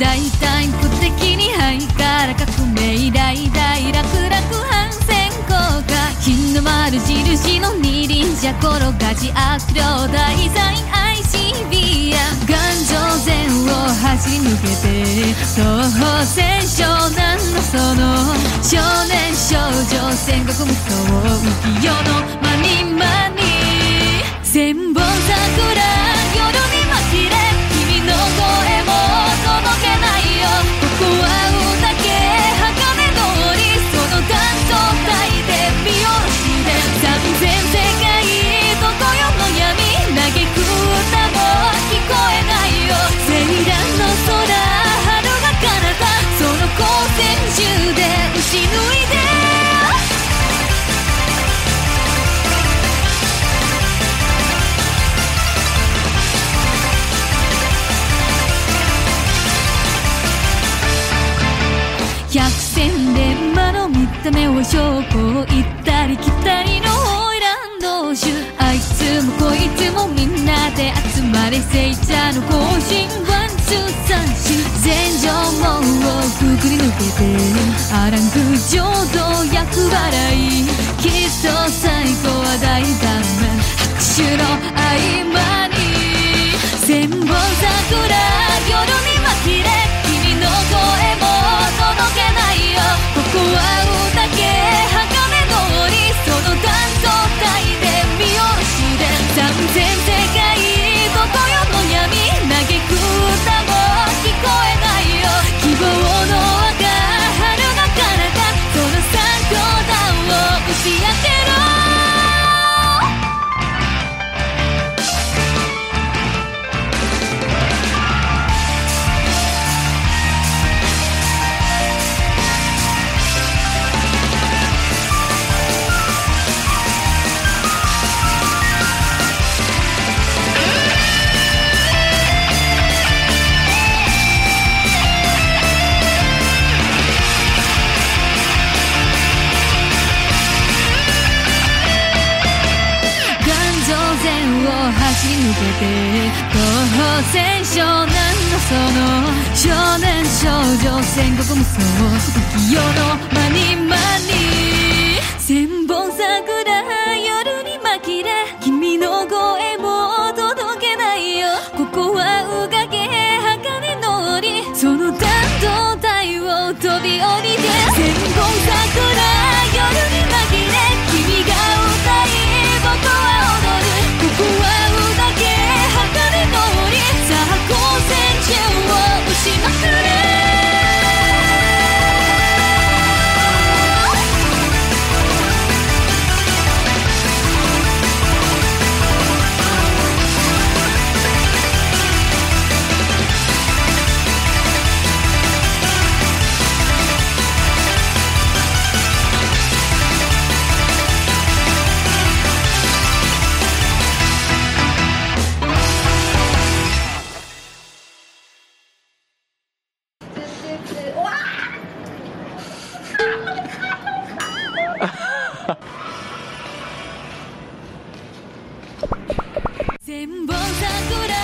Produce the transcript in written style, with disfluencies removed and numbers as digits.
大体不敵に灰から革命大々楽々反戦効果日の丸印の二輪車転がし悪霊大罪 ICB や頑丈線を走り抜けて東方戦湘南のその少年少女戦国無双浮世のマニマニ千本桜夜に紛れ君の声も届けないよここは歌け鋼通りその断層帯で見下ろして三千世界どこよの闇嘆く歌も聞こえないよ青蘭の空春が彼方その光線中で牛脱いで百戦錬磨の見た目を証拠行ったり来たりの花魁同士あいつもこいつもみんなで集まれ聖者の行進ワンツー三四全城門をくぐり抜けてアラング浄土厄払いきっと最後は大断面拍手の合間に千本桜夜に紛れ君の声も届けないよここは歌け鋼通りその断層帯で見下ろして三千世界どこよの闇嘆く歌も聞こえないよ希望の赤春が彼方その三兄弟を打ち明けろ走り抜けて東方戦湘南のその少年少女戦国無双浮世のマニマニ千本桜夜に紛れ君の声も届けないよここはうがけ鋼の檻その断頭台を飛び降りて千本桜夜に紛れ君が歌い僕は踊るここはさあ光線中を打ちまくれ千本桜